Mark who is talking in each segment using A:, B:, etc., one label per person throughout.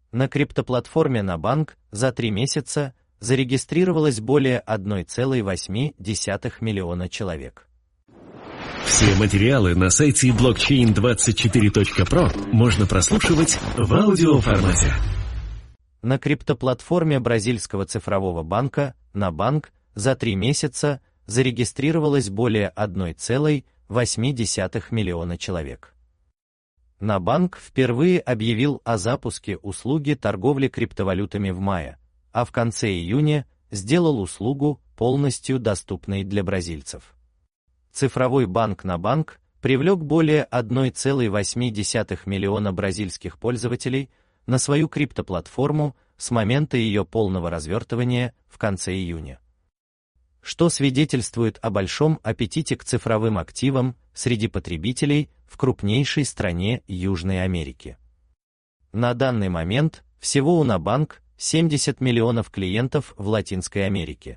A: На криптоплатформе NaBank за 3 месяца зарегистрировалось более 1,8 миллиона человек.
B: Все материалы на сайте blockchain24.pro можно прослушивать в аудиоформате.
A: На криптоплатформе бразильского цифрового банка NaBank за 3 месяца зарегистрировалось более 1,8 миллиона человек. NaBank впервые объявил о запуске услуги торговли криптовалютами в мае, а в конце июня сделал услугу полностью доступной для бразильцев. Цифровой банк NaBank привлек более 1,8 миллиона бразильских пользователей на свою криптоплатформу с момента ее полного развертывания в конце июня, что свидетельствует о большом аппетите к цифровым активам среди потребителей в крупнейшей стране Южной Америки. На данный момент всего у NaBank 70 миллионов клиентов в Латинской Америке,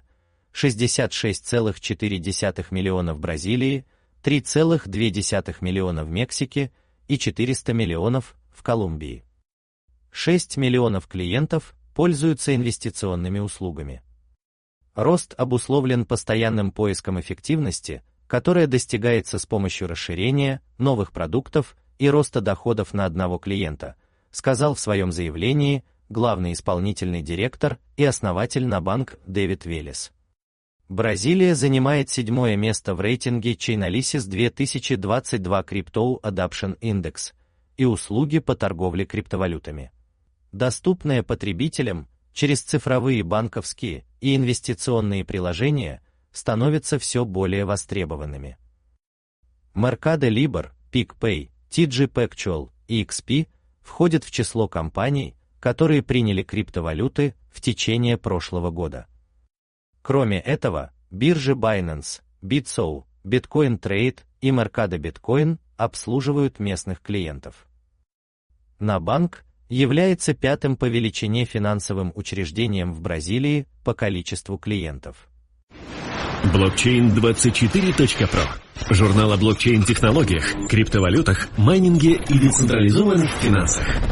A: 66,4 миллиона в Бразилии, 3,2 миллиона в Мексике и 400 миллионов в Колумбии. 6 миллионов клиентов пользуются инвестиционными услугами. Рост обусловлен постоянным поиском эффективности, которая достигается с помощью расширения новых продуктов и роста доходов на одного клиента, сказал в своем заявлении главный исполнительный директор и основатель NaBank Дэвид Велес. Бразилия занимает 7-е место в рейтинге Chainalysis 2022 Crypto Adoption Index и услуги по торговле криптовалютами, доступные потребителям через цифровые банковские и инвестиционные приложения, становятся все более востребованными. Mercado Libre, PicPay, TG Pactual и XP входят в число компаний, которые приняли криптовалюты в течение прошлого года. Кроме этого, биржи Binance, BitSo, Bitcoin Trade и Mercado Bitcoin обслуживают местных клиентов. NaBank является 5-м по величине финансовым учреждением в Бразилии по количеству клиентов.
B: Blockchain24.pro. Журнал о блокчейн-технологиях, криптовалютах, майнинге и децентрализованных финансах.